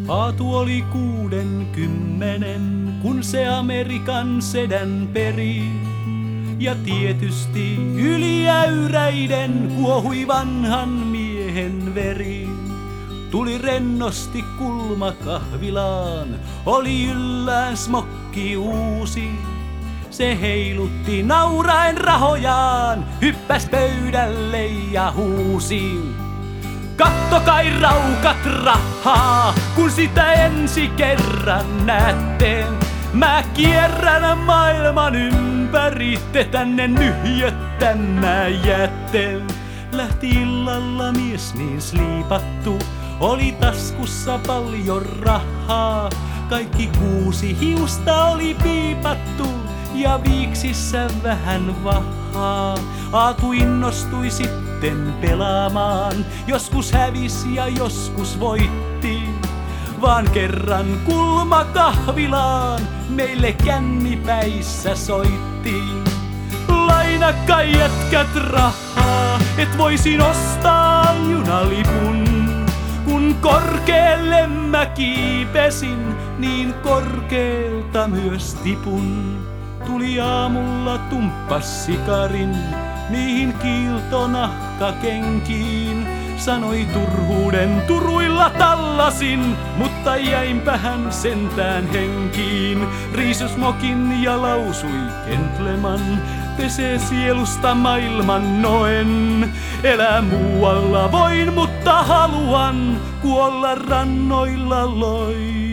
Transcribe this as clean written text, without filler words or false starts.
Aatu oli 60, kun se Amerikan sedän peri. Ja tietysti yliäyräiden kuohui vanhan miehen veri. Tuli rennosti kulmakahvilaan, oli yllään smokki uusi. Se heilutti nauraen rahojaan, hyppäs pöydälle ja huusi. Kattokai raukat rahaa, kun sitä ensi kerran näette. Mä kierrän maailman ympäri, te tänne nyhjöttämään jäätte. Lähti illalla mies niin sliipattu, oli taskussa paljon rahaa. Kaikki 6 hiusta oli piipattu ja viiksissä vähän vahaa. Aatu innostui sitten pelaamaan, joskus hävisi ja joskus voitti. Vaan kerran kulmakahvilaan meille kännipäissä soitti. Lainakai jätkät rahaa, et voisin ostaa junalipun. Kun korkealle mä kiipesin, niin korkealta myös tipun. Tuli aamulla tumppas sikarin niihin kiiltonahkakenkiin. Sanoi turhuuden turuilla tallasin, mutta jäinpähän sentään henkiin. Riisusmokin ja lausui gentleman, pesee sielusta maailman noen. Elää muualla voin, mutta haluan kuolla rannoilla loin.